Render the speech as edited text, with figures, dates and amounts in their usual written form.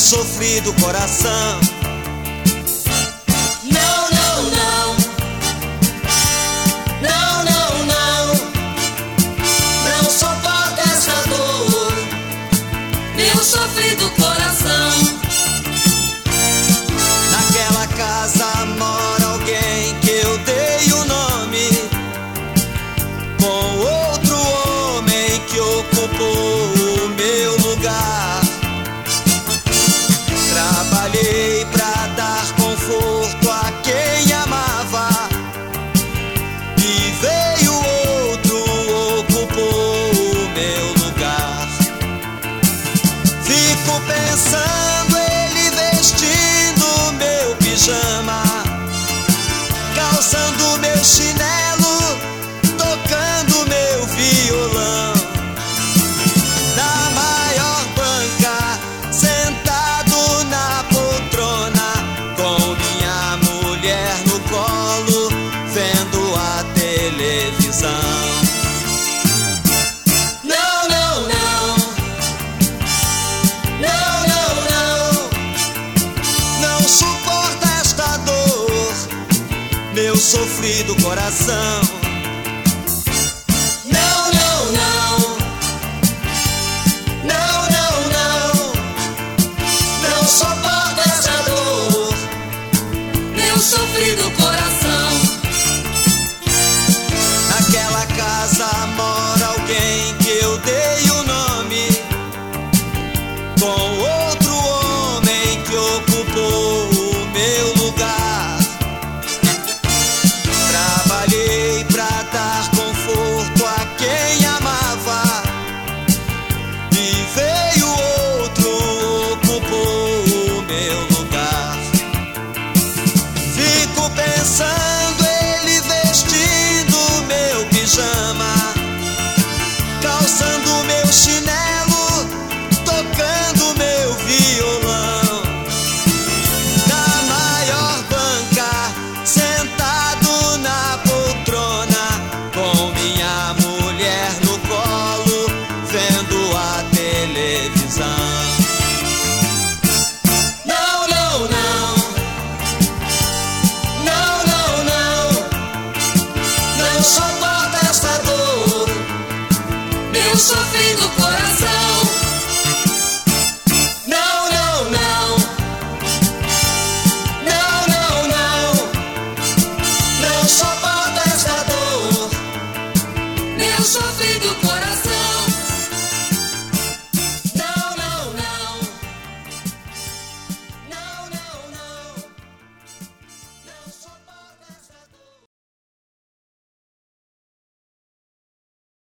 sofrido coração. Não, não, não. Não, não, não. Não suporto essa dor, meu sofrido coração. Naquela casa mora alguém que eu dei o nome, com outro homem que ocupou o meu lugar. Trabalhei pra dar conforto a quem amava, e veio outro, ocupou o meu lugar. Fico pensando ele vestindo meu pijama, calçando meu chinelo, tocando meu violão. Na maior banca, sentado na poltrona, com minha mulher no colo, vendo a televisão. Não, não, não. Não, não, não. Não suporta esta dor, meu sofrido coração. Não, não, não. Não, não, não. Não suporto essa dor, meu sofrido coração. Naquela casa mora alguém que eu dei o nome, com outro homem que ocupou o meu lugar. Trabalhei pra dar conforto a quem amava, e veio outro, ocupou o meu lugar. Fico pensando ele vestindo meu pijama, calçando meu chinelo, tocando meu violão. Na maior banca, sentado na poltrona, com minha mulher no colo, vendo a televisão. Não, não, não. Não, não, não. Não suporto esta dor, meu sofrido